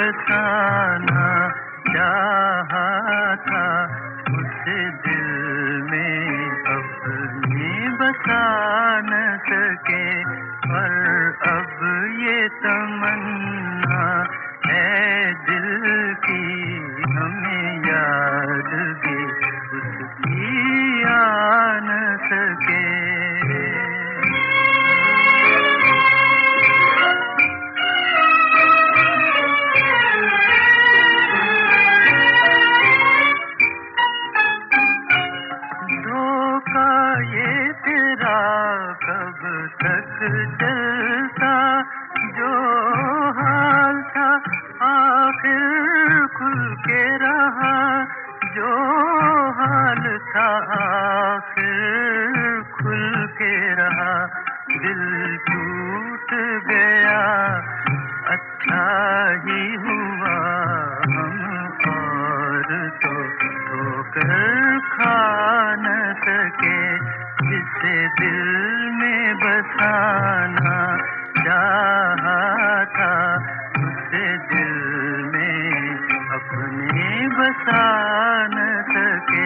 बसाना चाहा था, उसे दिल में अपने बसा न सके। पर अब ये तमन्ना है दिल की, हमें याद भी उसकी आ न सके। धोखा ये तेरा कब तक चलता, जो हाल था आखिर खुल के रहा, जो हाल था आखिर खुल के रहा। दिल टूट गया, अच्छा ही हुआ, हम और तो ठोकर खा न सके। जिसे दिल में बसाना चाहा था, उसे दिल में अपने बसा न सके।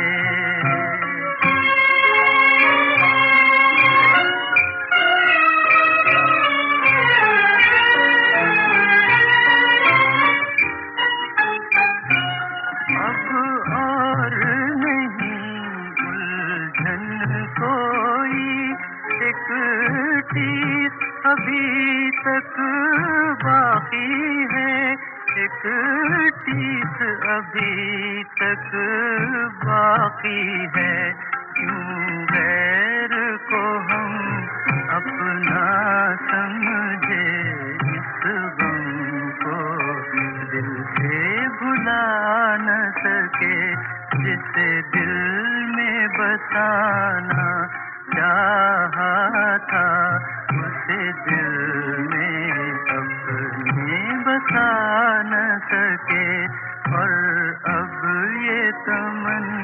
और नहीं उलझन कोई, एक चीज अभी तक बाकी है, एक चीज अभी तक बाकी है। क्यों गैर को हम अपना समझे, इस गम को दिल से भुला न सके। जिसे दिल में बसाना चाहा था, उसे दिल में अपने बसा न सके। और अब ये तमन्ना